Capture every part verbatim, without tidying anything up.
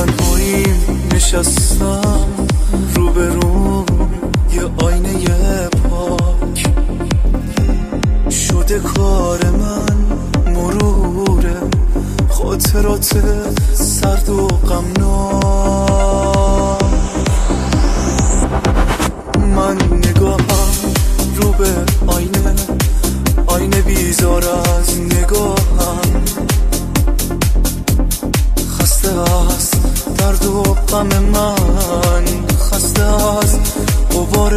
تنهاییم نشستم روبروم یه آینه پاک شده کار من مروره خاطرات سرد و غمناک من نگاهم رو به آینه آینه بیزار از نگاهم خسته از درد و غم من خسته از غبار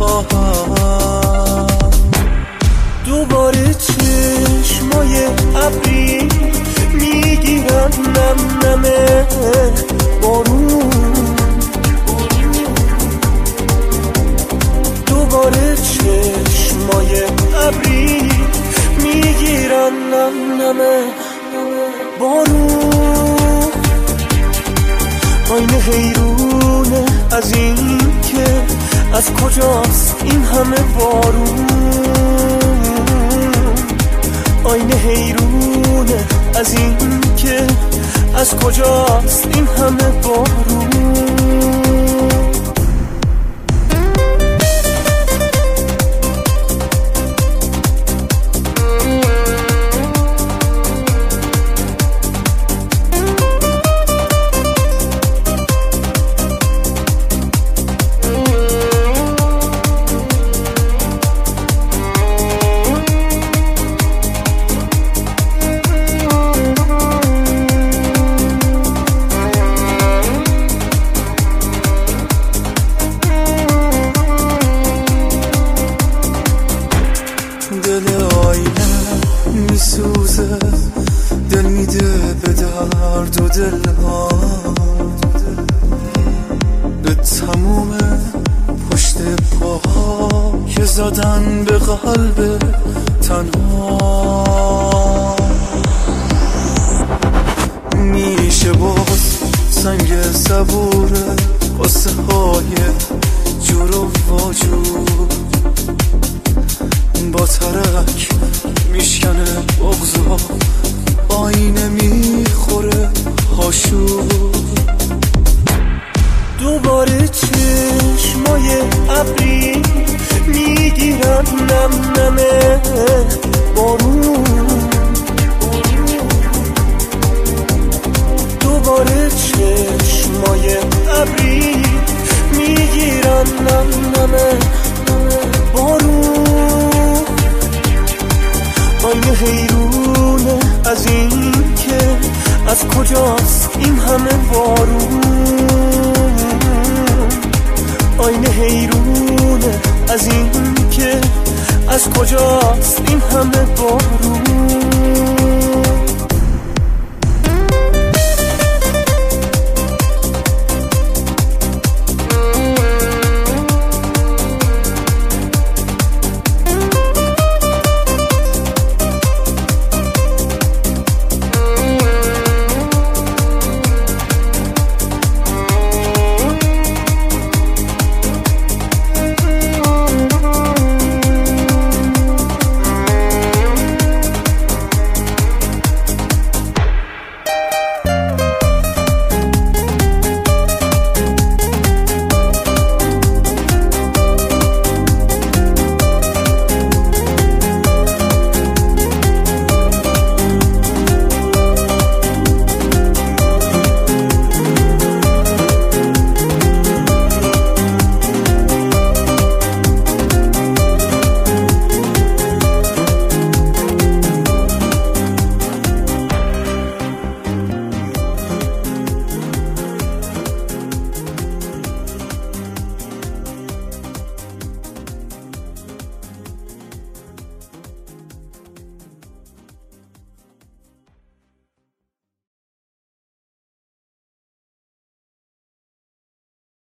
آهم دوباره چشمای ابری میگیرن نم نمه بارون دوباره چشمای ابری میگیرن نم نمه بارون آینه حیرونه از این که از کجاست این همه بارون آینه حیرونه از این که از کجاست این همه بارون دل آینه میسوزه دل میده به درد و دل ها به تموم پشت پاها که زدن به قلب تنها میشه باز سنگ صبوره قصه های جور و واجور با ترک میشکنه بغضا آینه میخوره هاشو دوباره چشمای ابری میگیرن نم نمه بارون دوباره چشمای ابری میگیرن نم نمه بارون آینه حیرونه از این که از کجاست این همه بارون آینه حیرونه از این که از کجاست این همه بارون